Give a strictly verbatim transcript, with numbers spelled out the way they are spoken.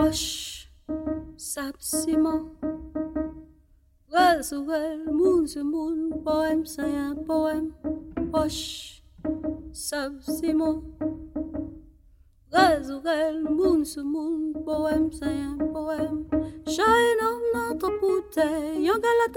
Poche, sap ciment. Rasuel, moun se moun, poème, c'est un poème. Poche, sap ciment. Rasuel, moun se moun, poème, c'est un poème. Chine, notre bouteille, yon galata.